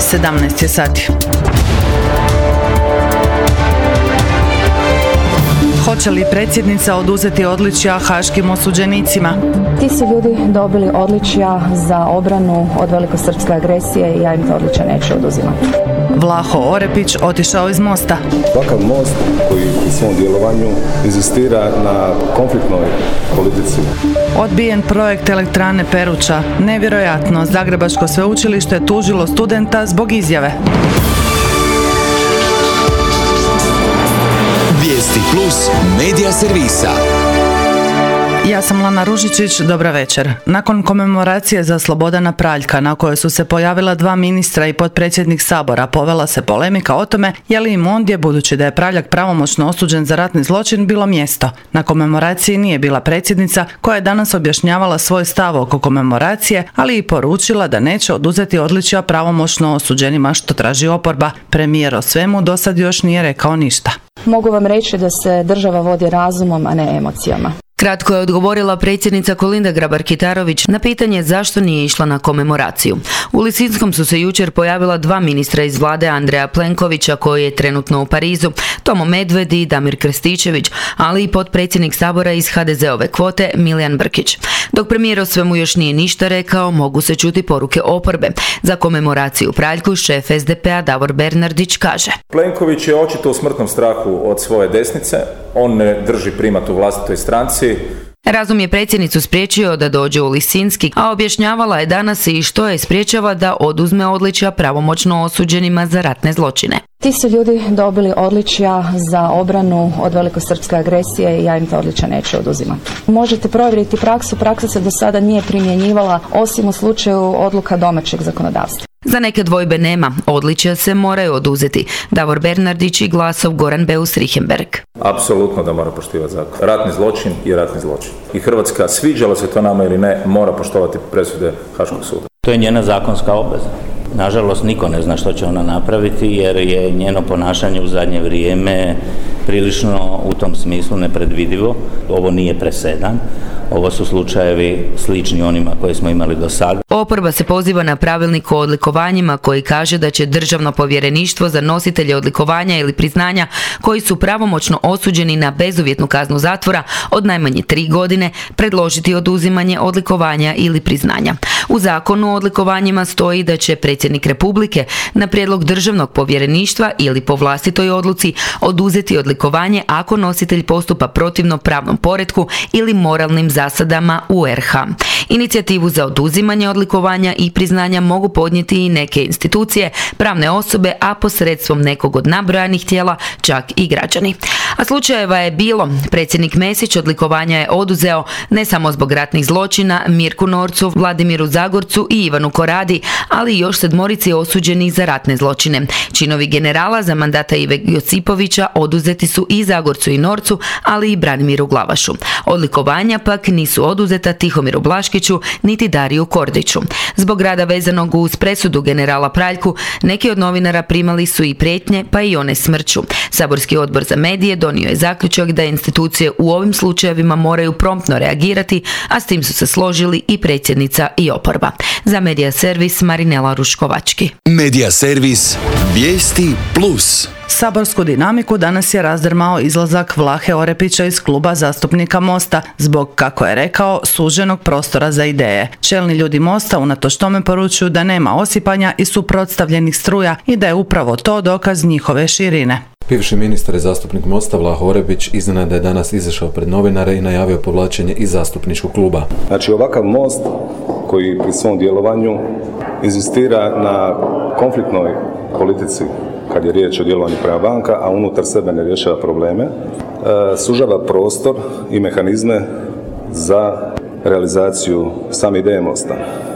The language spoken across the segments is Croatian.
17 je sati. Hoće li predsjednica oduzeti odličja haškim osuđenicima? Ti su ljudi dobili odličja za obranu od velikosrpske agresije i ja im to odličja neću oduzimati. Vlaho Orepić otišao iz Mosta. Ovakav most koji u svom djelovanju inzistira na konfliktnoj politici. Odbijen projekt elektrane Peruča. Nevjerojatno, Zagrebačko sveučilište je tužilo studenta zbog izjave. Vijesti plus medija servisa. Ja sam Lana Ružičić, dobra večer. Nakon komemoracije za Slobodana Praljka, na kojoj su se pojavila dva ministra i potpredsjednik Sabora, povela se polemika o tome je li im ondje, budući da je Praljak pravomoćno osuđen za ratni zločin, bilo mjesto. Na komemoraciji nije bila predsjednica, koja je danas objašnjavala svoj stav oko komemoracije, ali i poručila da neće oduzeti odličja pravomoćno osuđenima, što traži oporba. Premijer o svemu do sad još nije rekao ništa. Mogu vam reći da se država vodi razumom, a ne emocijama. Kratko je odgovorila predsjednica Kolinda Grabar-Kitarović na pitanje zašto nije išla na komemoraciju. U Lisinskom su se jučer pojavila dva ministra iz vlade Andreja Plenkovića, koji je trenutno u Parizu, Tomo Medved i Damir Krstičević, ali i potpredsjednik Sabora iz HDZ-ove kvote Milijan Brkić. Dok premijer o svemu još nije ništa rekao, mogu se čuti poruke oporbe. Za komemoraciju u Praljku šef SDP-a Davor Bernardić kaže: Plenković je očito u smrtnom strahu od svoje desnice, on ne drži primat u vlastitoj stranci. Razum je predsjednicu spriječio da dođe u Lisinski, a objašnjavala je danas i što je spriječava da oduzme odličja pravomoćno osuđenima za ratne zločine. Ti su ljudi dobili odličja za obranu od velikosrpske agresije i ja im to odličja neću oduzimati. Možete provjeriti praksu, praksa se do sada nije primjenjivala osim u slučaju odluka domaćeg zakonodavstva. Za neke dvojbe nema, odličja se moraju oduzeti. Davor Bernardić i glasov Goran Beus Richembergh. Apsolutno da mora poštivati zakon. Ratni zločin je ratni zločin. I Hrvatska, sviđalo se to nama ili ne, mora poštovati presude Haškog suda. To je njena zakonska obveza. Nažalost, niko ne zna što će ona napraviti jer je njeno ponašanje u zadnje vrijeme prilično u tom smislu nepredvidivo. Ovo nije presedan. Ovo su slučajevi slični onima koje smo imali do sada. Oporba se poziva na pravilnik o odlikovanjima koji kaže da će Državno povjereništvo za nositelje odlikovanja ili priznanja koji su pravomoćno osuđeni na bezuvjetnu kaznu zatvora od najmanje 3 godine predložiti oduzimanje odlikovanja ili priznanja. U zakonu o odlikovanjima stoji da će predsjednik Republike na prijedlog Državnog povjereništva ili po vlastitoj odluci oduzeti odlikovanje ako nositelj postupa protivno pravnom poretku ili moralnim zasadama u RH. Inicijativu za oduzimanje odlikovanja i priznanja mogu podnijeti i neke institucije, pravne osobe, a posredstvom nekog od nabrojanih tijela čak i građani. A slučajeva je bilo. Predsjednik Mesić odlikovanja je oduzeo ne samo zbog ratnih zločina Mirku Norcu, Vladimiru Zagorcu i Ivanu Koradi, ali i još 7 osuđenih za ratne zločine. Činovi generala za mandata Ive Josipovića oduzeti su i Zagorcu i Norcu, ali i Branimiru Glavašu. Odlikovanja pak nisu oduzeta Tihomiru Blaškiću niti Dariju Kordiću. Zbog rada vezanog uz presudu generala Praljku, neki od novinara primali su i prijetnje, pa i one smrću. Saborski odbor za medije donio je zaključak da institucije u ovim slučajevima moraju promptno reagirati, a s tim su se složili i predsjednica i oporba. Za Medija servis Marinela Ruškovački. Medija servis Vijesti plus. Saborsku dinamiku danas je razdrmao izlazak Vlahe Orepića iz kluba zastupnika Mosta zbog, kako je rekao, suženog prostora za ideje. Čelni ljudi Mosta unatoč tome poručuju da nema osipanja i suprotstavljenih struja i da je upravo to dokaz njihove širine. Bivši ministar i zastupnik Mosta Vlaho Orepić iznenada je danas izašao pred novinare i najavio povlačenje iz zastupničkog kluba. Znači ovakav most koji pri svom djelovanju inzistira na konfliktnoj politici kad je riječ o djelovanju prema banka, a unutar sebe ne rješava probleme, sužava prostor i mehanizme za realizaciju same ideje Mosta.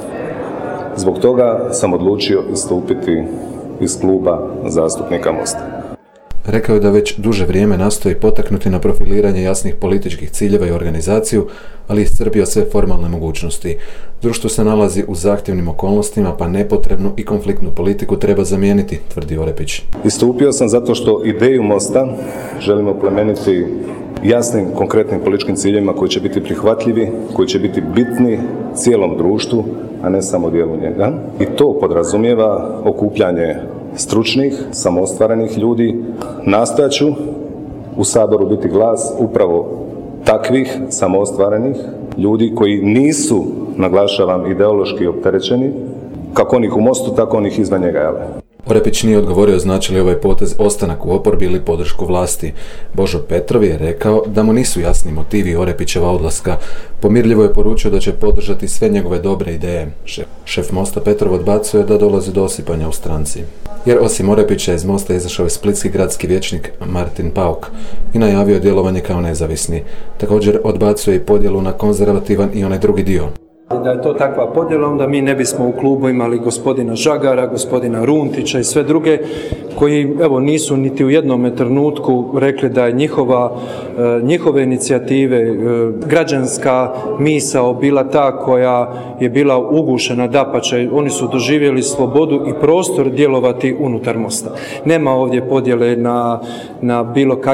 Zbog toga sam odlučio istupiti iz kluba zastupnika Mosta. Rekao je da već duže vrijeme nastoji potaknuti na profiliranje jasnih političkih ciljeva i organizaciju, ali iscrpio sve formalne mogućnosti. Društvo se nalazi u zahtjevnim okolnostima, pa nepotrebnu i konfliktnu politiku treba zamijeniti, tvrdi Orepić. Istupio sam zato što ideju Mosta želimo plemeniti jasnim, konkretnim političkim ciljevima koji će biti prihvatljivi, koji će biti bitni cijelom društvu, a ne samo dijelu njega. I to podrazumijeva okupljanje stručnih, samoostvarenih ljudi. Nastojat ću u Saboru biti glas upravo takvih samoostvarenih ljudi koji nisu, naglašavam, ideološki opterećeni, kako onih u Mostu, tako onih izvan njega. Orepić nije odgovorio znači li ovaj potez ostanak u oporbi ili podršku vlasti. Božo Petrov je rekao da mu nisu jasni motivi Orepićeva odlaska. Pomirljivo je poručio da će podržati sve njegove dobre ideje. Šef Mosta Petrov odbacuje da dolazi do osipanja u stranci. Jer osim Orepića iz Mosta izašao je splitski gradski vijećnik Martin Pauk i najavio djelovanje kao nezavisni. Također odbacuje i podjelu na konzervativan i onaj drugi dio. Da je to takva podjela, onda mi ne bismo u klubu imali gospodina Žagara, gospodina Runtića i sve druge koji nisu niti u jednome trenutku rekli da je njihove inicijative, građanska misao bila ta koja je bila ugušena, dapače, oni su doživjeli slobodu i prostor djelovati unutar Mosta. Nema ovdje podjele na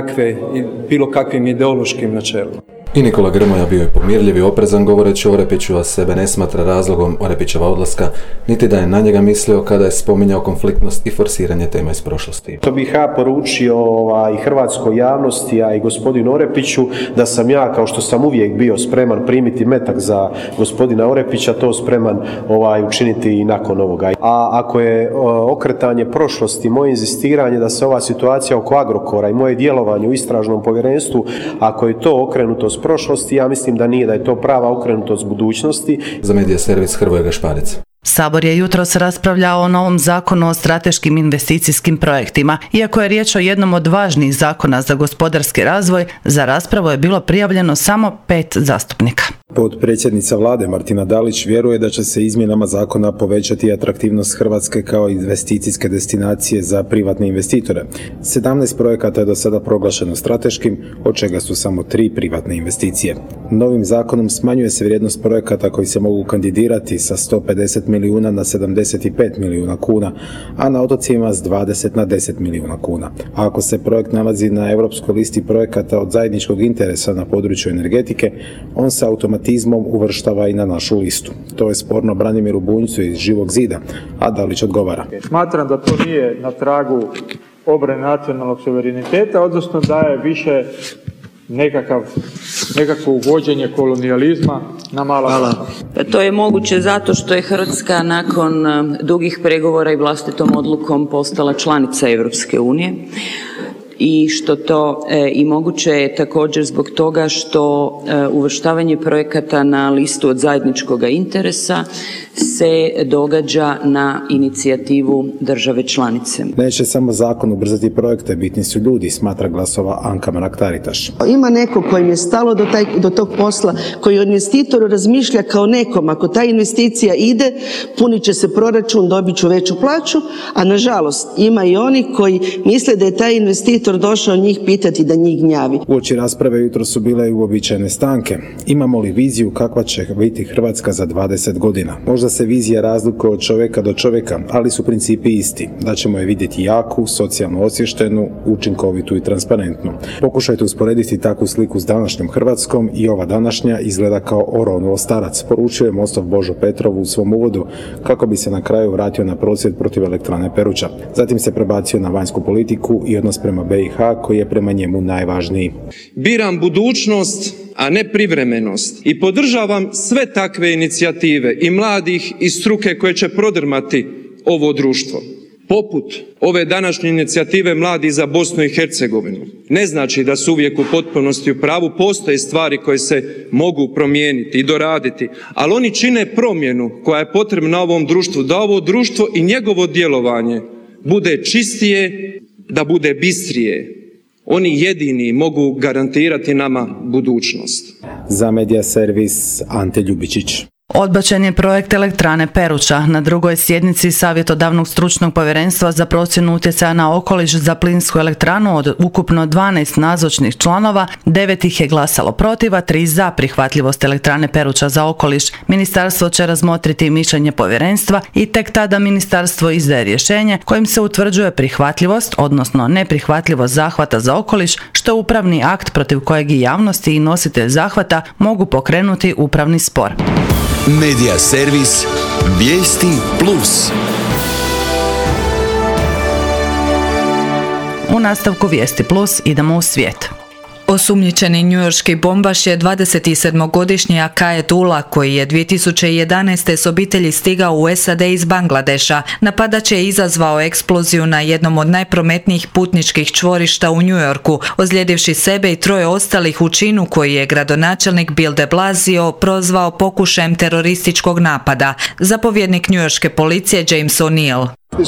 bilo kakvim ideološkim načelima. I Nikola Grmoja bio je pomirljiv i oprezan govoreći o Orepiću, a sebe ne smatra razlogom Orepićeva odlaska, niti da je na njega mislio kada je spominjao konfliktnost i forsiranje tema iz prošlosti. To bih ja poručio i hrvatskoj javnosti, a i gospodinu Orepiću, da sam ja, kao što sam uvijek bio spreman primiti metak za gospodina Orepića, to spreman učiniti i nakon ovoga. A ako je okretanje prošlosti, moje inzistiranje da se ova situacija oko Agrokora i moje djelovanje u istražnom povjerenstvu, ako je to okrenutost prošlosti, ja mislim da nije, da je to prava okrenutost budućnosti. Za Medija servis Hrvoje Gašparec. Sabor je jutros raspravljao o novom zakonu o strateškim investicijskim projektima. Iako je riječ o jednom od važnijih zakona za gospodarski razvoj, za raspravu je bilo prijavljeno samo 5 zastupnika. Potpredsjednica vlade Martina Dalić vjeruje da će se izmjenama zakona povećati atraktivnost Hrvatske kao investicijske destinacije za privatne investitore. 17 projekata je do sada proglašeno strateškim, od čega su samo 3 privatne investicije. Novim zakonom smanjuje se vrijednost projekata koji se mogu kandidirati sa 150 milijuna na 75 milijuna kuna, a na otocima s 20 na 10 milijuna kuna. A ako se projekt nalazi na europskoj listi projekata od zajedničkog interesa na području energetike, on se automatizmom uvrštava i na našu listu. To je sporno Branimiru Bunjcu iz Živog zida, a Dalić odgovara. Smatram da to nije na tragu obrane nacionalnog suvereniteta, odnosno da je više nekakvo uvođenje kolonijalizma na mala. To je moguće zato što je Hrvatska nakon dugih pregovora i vlastitom odlukom postala članica Europske unije. I što to i moguće je također zbog toga što uvrštavanje projekata na listu od zajedničkog interesa se događa na inicijativu države članice. Neće samo zakon ubrzati projekte, bitni su ljudi, smatra glasova Anka Mrak-Taritaš. Ima neko kojem je stalo do tog posla, koji o investitoru razmišlja kao nekom, ako ta investicija ide, punit će se proračun, dobit ću veću plaću, a nažalost ima i oni koji misle da je taj investitor došao njih pitati da njih gnjavi. Uoči rasprave jutro su bile i uobičajene stanke. Imamo li viziju kakva će biti Hrvatska za 20 godina? Možda se vizija razlikuje od čovjeka do čovjeka, ali su principi isti. Da ćemo je vidjeti jaku, socijalno osvještenu, učinkovitu i transparentnu. Pokušajte usporediti takvu sliku s današnjom Hrvatskom i ova današnja izgleda kao oronuo starac, poručuje Mostov Božo Petrov u svom uvodu kako bi se na kraju vratio na prosvjed protiv elektrane Peruča. Zatim se prebacio na vanjsku politiku i odnos prema BiH koji je prema njemu najvažniji. Biram budućnost, a ne privremenost. I podržavam sve takve inicijative i mladih i struke koje će prodrmati ovo društvo. Poput ove današnje inicijative Mladi za Bosnu i Hercegovinu. Ne znači da su uvijek u potpunosti u pravu, postoje stvari koje se mogu promijeniti i doraditi, ali oni čine promjenu koja je potrebna ovom društvu, da ovo društvo i njegovo djelovanje bude čistije, da bude bistrije. Oni jedini mogu garantirati nama budućnost. Za Medija servis Ante Ljubičić. Odbačen je projekt elektrane Peruča. Na drugoj sjednici Savjetodavnog stručnog povjerenstva za procjenu utjecaja na okoliš za plinsku elektranu od ukupno 12 nazočnih članova, 9 ih je glasalo protiv, a 3 za prihvatljivost elektrane Peruča za okoliš. Ministarstvo će razmotriti mišljenje povjerenstva i tek tada ministarstvo izdaje rješenje kojim se utvrđuje prihvatljivost, odnosno neprihvatljivost zahvata za okoliš, što je upravni akt protiv kojeg i javnosti i nositelj zahvata mogu pokrenuti upravni spor. Medija servis Vijesti Plus. U nastavku Vijesti Plus idemo u svijet. Osumnjičeni njujorški bombaš je 27-godišnji Akajet Ullah, koji je 2011. s obitelji stigao u SAD iz Bangladeša. Napadač je izazvao eksploziju na jednom od najprometnijih putničkih čvorišta u Njujorku, ozlijedivši sebe i 3 ostalih u činu koji je gradonačelnik Bill de Blasio prozvao pokušajem terorističkog napada. Zapovjednik njujorške policije James O'Neill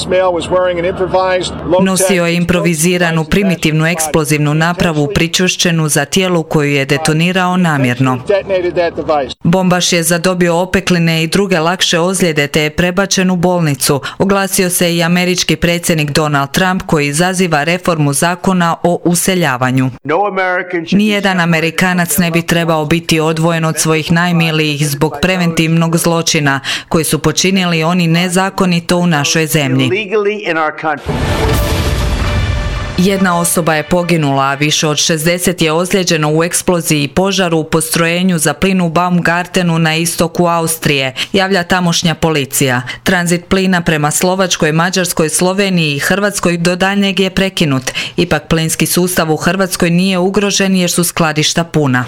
nosio je improviziranu primitivnu eksplozivnu napravu pričvršćenu za tijelu koju je detonirao namjerno. Bombaš je zadobio opekline i druge lakše ozljede te je prebačen u bolnicu. Oglasio se i američki predsjednik Donald Trump koji izaziva reformu zakona o useljavanju. Nijedan Amerikanac ne bi trebao biti odvojen od svojih najmilijih zbog preventivnog zločina koji su počinili oni nezakonito u našoj zemlji. Jedna osoba je poginula, a više od 60 je ozlijeđeno u eksploziji i požaru u postrojenju za plin u Baumgartenu na istoku Austrije, javlja tamošnja policija. Tranzit plina prema Slovačkoj, Mađarskoj, Sloveniji i Hrvatskoj do daljnjeg je prekinut. Ipak plinski sustav u Hrvatskoj nije ugrožen jer su skladišta puna.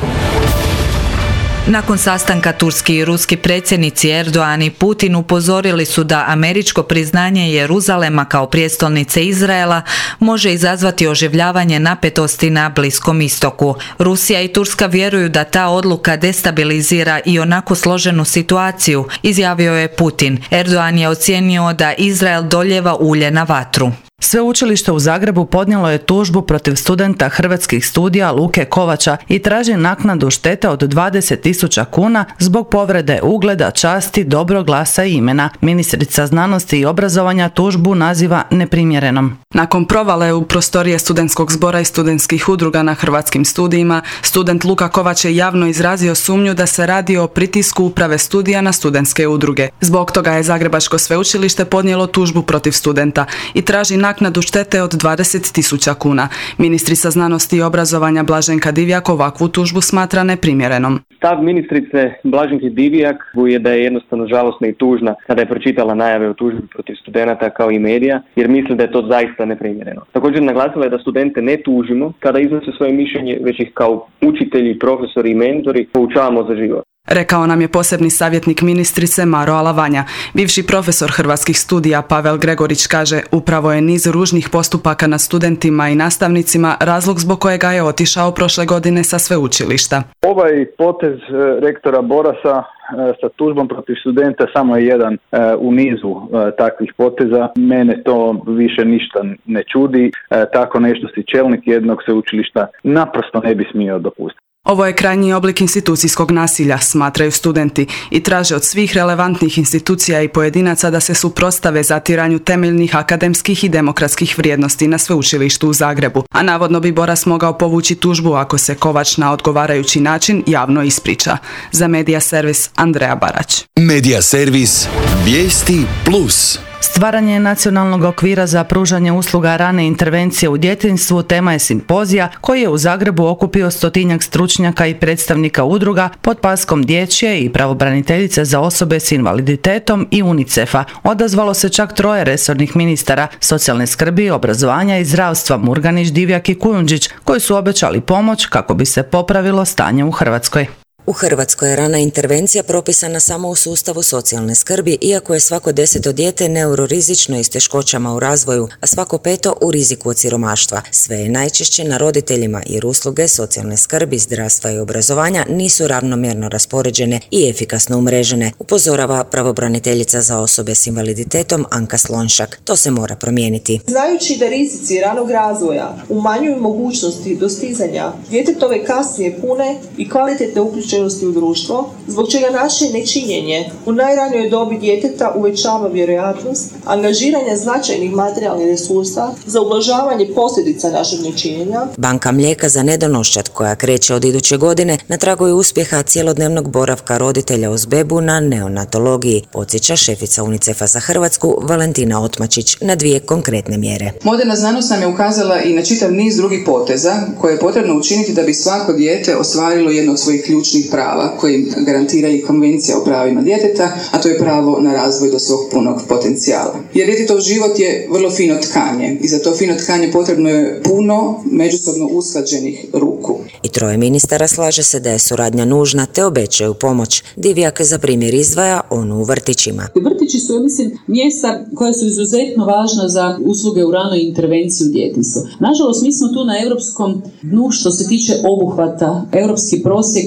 Nakon sastanka turski i ruski predsjednici Erdogan i Putin upozorili su da američko priznanje Jeruzalema kao prijestolnice Izraela može izazvati oživljavanje napetosti na Bliskom istoku. Rusija i Turska vjeruju da ta odluka destabilizira i onako složenu situaciju, izjavio je Putin. Erdogan je ocijenio da Izrael doljeva ulje na vatru. Sveučilište u Zagrebu podnijelo je tužbu protiv studenta hrvatskih studija Luke Kovača i traži naknadu štete od 20.000 kuna zbog povrede ugleda, časti, dobrog glasa i imena. Ministrica znanosti i obrazovanja tužbu naziva neprimjerenom. Nakon provale u prostorije studentskog zbora i studentskih udruga na hrvatskim studijima, student Luka Kovač je javno izrazio sumnju da se radi o pritisku uprave studija na studentske udruge. Zbog toga je Zagrebačko sveučilište podnijelo tužbu protiv studenta i traži naknadu štete od 20.000 kuna. Ministrica znanosti i obrazovanja Blaženka Divjak ovakvu tužbu smatra neprimjerenom. Stav ministrice Blaženke Divjak je da je jednostavno žalosna i tužna kada je pročitala najave o tužbi protiv studenata kao i medija, jer misli da je to zaista neprimjereno. Također naglasila je da studente ne tužimo kada iznose svoje mišljenje, već ih kao učitelji, profesori i mentori poučavamo za život. Rekao nam je posebni savjetnik ministrice Maro Alavanja. Bivši profesor hrvatskih studija Pavel Gregorić kaže upravo je niz ružnih postupaka nad studentima i nastavnicima razlog zbog kojega je otišao prošle godine sa sveučilišta. Ovaj potez rektora Borasa sa tužbom protiv studenta samo je jedan u nizu takvih poteza. Mene to više ništa ne čudi. Tako nešto si čelnik jednog sveučilišta naprosto ne bi smio dopustiti. Ovo je krajnji oblik institucijskog nasilja, smatraju studenti, i traže od svih relevantnih institucija i pojedinaca da se suprotstave zatiranju temeljnih akademskih i demokratskih vrijednosti na sveučilištu u Zagrebu. A navodno bi Boras mogao povući tužbu ako se Kovač na odgovarajući način javno ispriča. Za Medija servis Andreja Barać. Medija servis Vijesti Plus. Stvaranje nacionalnog okvira za pružanje usluga rane intervencije u djetinjstvu tema je simpozija koji je u Zagrebu okupio 100-tinjak stručnjaka i predstavnika udruga pod paskom Dječje i pravobraniteljice za osobe s invaliditetom i UNICEF-a. Odazvalo se čak 3 resornih ministara socijalne skrbi, obrazovanja i zdravstva Murganić, Divjak i Kujundžić koji su obećali pomoć kako bi se popravilo stanje u Hrvatskoj. U Hrvatskoj je rana intervencija propisana samo u sustavu socijalne skrbi, iako je svako 10. dijete neurorizično i s teškoćama u razvoju, a svako 5. u riziku od siromaštva. Sve je najčešće na roditeljima jer usluge socijalne skrbi, zdravstva i obrazovanja nisu ravnomjerno raspoređene i efikasno umrežene, upozorava pravobraniteljica za osobe s invaliditetom Anka Slonšak. To se mora promijeniti. Znajući da rizici ranog razvoja umanjuju mogućnosti dostizanja djetetove kasnije pune i kvalitetne uključenosti uključenosti u društvo, zbog čega naše nečinjenje u najranijoj dobi djeteta uvećava vjerojatnost angažiranja značajnih materijalnih resursa za ublažavanje posljedica našeg nečinjenja. Banka mlijeka za nedonoščad, koja kreće od iduće godine, na tragu je uspjeha cjelodnevnog boravka roditelja uz bebu na neonatologiji, podsjeća šefica UNICEF-a za Hrvatsku Valentina Otmačić na 2 konkretne mjere. Moderna znanost nam je ukazala i na čitav niz drugih poteza koje je potrebno učiniti da bi svako dijete ostvarilo jedno od svojih ključnih prava koje im garantira i Konvencija o pravima djeteta, a to je pravo na razvoj do svog punog potencijala. Jer djetetov život je vrlo fino tkanje i za to fino tkanje potrebno je puno međusobno usklađenih ruku. I 3 ministara slaže se da je suradnja nužna te obećaju pomoć. Divjak za primjer izdvaja onu u vrtićima. Vrtići su, mislim, mjesta koja su izuzetno važna za usluge u ranoj intervenciji u djetinjstvu. Nažalost, mi smo tu na europskom dnu što se tiče obuhvata. Europski prosjek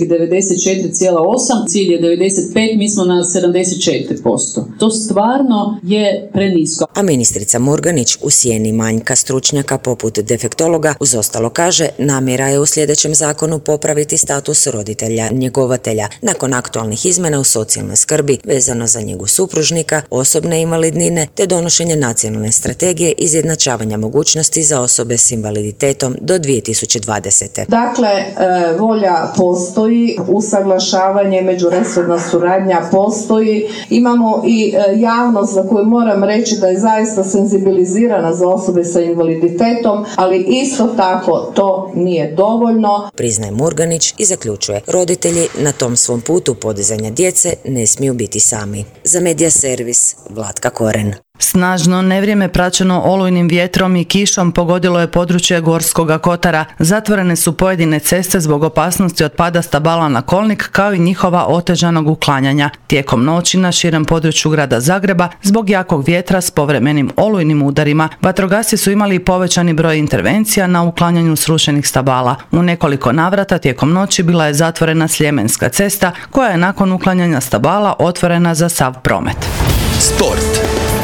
94,8, cilj je 95, mi smo na 74%. To stvarno je prenisko. A ministrica Murganić u sjeni manjka stručnjaka poput defektologa uz ostalo kaže, namjera je u sljedećem zakonu popraviti status roditelja njegovatelja nakon aktualnih izmjena u socijalnoj skrbi vezano za njegu supružnika, osobne invalidnine te donošenje nacionalne strategije izjednačavanja mogućnosti za osobe s invaliditetom do 2020. Dakle, volja postoji, usaglašavanje, međuresorna suradnja postoji. Imamo i javnost za koju moram reći da je zaista senzibilizirana za osobe sa invaliditetom, ali isto tako to nije dovoljno. Priznaje Murganić i zaključuje, roditelji na tom svom putu podizanja djece ne smiju biti sami. Za Medija servis, Vlatka Koren. Snažno nevrijeme praćeno olujnim vjetrom i kišom pogodilo je područje Gorskoga Kotara. Zatvorene su pojedine ceste zbog opasnosti od pada stabala na kolnik, kao i njihova otežanog uklanjanja. Tijekom noći na širem području grada Zagreba, zbog jakog vjetra s povremenim olujnim udarima, vatrogasci su imali povećani broj intervencija na uklanjanju srušenih stabala. U nekoliko navrata tijekom noći bila je zatvorena Sljemenska cesta, koja je nakon uklanjanja stabala otvorena za sav promet. Sport.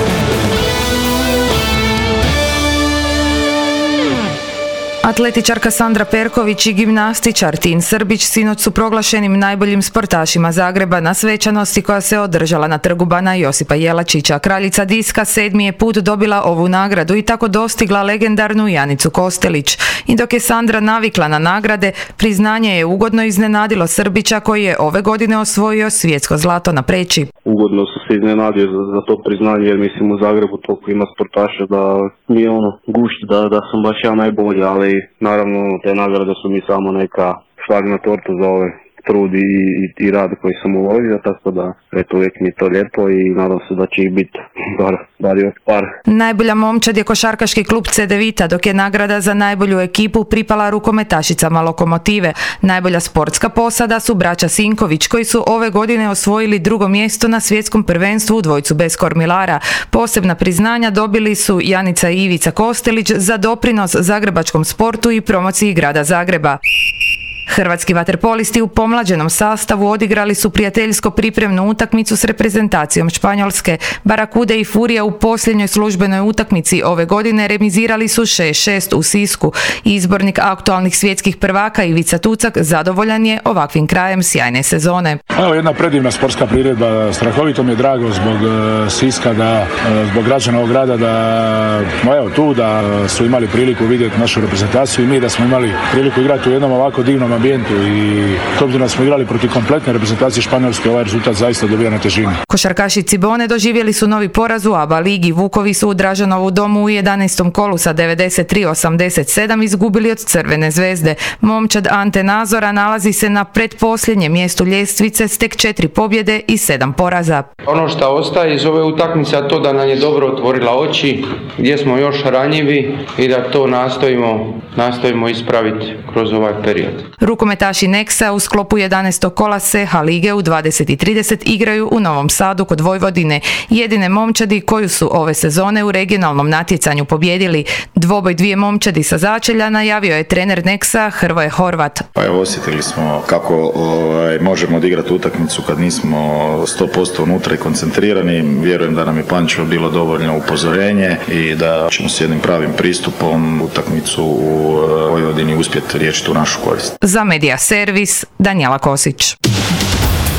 Atletičarka Sandra Perković i gimnastičar Tin Srbić sinoć su proglašenim najboljim sportašima Zagreba na svečanosti koja se održala na trgu Bana Josipa Jelačića. Kraljica diska 7. je put dobila ovu nagradu i tako dostigla legendarnu Janicu Kostelić. I dok je Sandra navikla na nagrade, priznanje je ugodno iznenadilo Srbića koji je ove godine osvojio svjetsko zlato na preći. Ugodno sam se iznenadio za to priznanje jer mislim u Zagrebu toliko ima sportaša da mi je gušt da sam baš ja najbolji, ali naravno te nagrade su mi samo neka šlag na tortu za ove trud i rad koji sam uložio, tako da eto, uvijek mi je to lijepo i nadam se da će ih biti bar još par. Najbolja momčad je košarkaški klub Cedevita, dok je nagrada za najbolju ekipu pripala rukometašicama Lokomotive. Najbolja sportska posada su braća Sinković, koji su ove godine osvojili 2. mjesto na svjetskom prvenstvu u dvojcu bez kormilara. Posebna priznanja dobili su Janica i Ivica Kostelić za doprinos zagrebačkom sportu i promociji grada Zagreba. Hrvatski vaterpolisti u pomlađenom sastavu odigrali su prijateljsko pripremnu utakmicu s reprezentacijom Španjolske. Barakude i Furija u posljednjoj službenoj utakmici ove godine remizirali su 6-6 u Sisku. Izbornik aktualnih svjetskih prvaka Ivica Tucak zadovoljan je ovakvim krajem sjajne sezone. Evo jedna predivna sportska priredba, strahovito mi je drago zbog Siska, zbog građana ovog grada da su imali priliku vidjeti našu reprezentaciju i mi da smo imali priliku igrati u jednom ovako divnom ambijentu i obzirom da smo igrali protiv kompletne reprezentacije Španjolske, ovaj rezultat zaista dobija na težini. Košarkaši Cibone doživjeli su novi poraz u ABA ligi. Vukovi su u Dražanovu domu u 11. kolu sa 93-87 izgubili od Crvene zvezde. Momčad Ante Nazora nalazi se na pretposljednjem mjestu ljestvice s tek 4 pobjede i 7 poraza. Ono što ostaje iz ove utakmice, a to da nam je dobro otvorila oči, gdje smo još ranjivi i da to nastojimo ispraviti kroz ovaj period. Rukometaši Neksa u sklopu 11. kola SEHA lige u 20:30 igraju u Novom Sadu kod Vojvodine. Jedine momčadi koju su ove sezone u regionalnom natjecanju pobjedili. Dvoboj 2 momčadi sa začelja najavio je trener Neksa Hrvoje Horvat. Pa evo, osjetili smo kako možemo odigrati utakmicu kad nismo 100% unutra i koncentrirani. Vjerujem da nam je Pančevo bilo dovoljno upozorenje i da ćemo s jednim pravim pristupom utakmicu u Vojvodini uspjeti riješiti u našu korist. Za Medija servis, Danijela Kosić.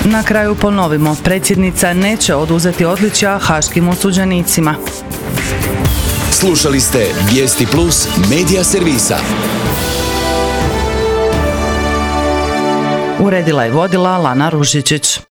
Na kraju ponovimo, predsjednica neće oduzeti odličja haškim osuđenicima. Slušali ste Vijesti Plus medija servisa. Uredila i vodila Lana Ružičić.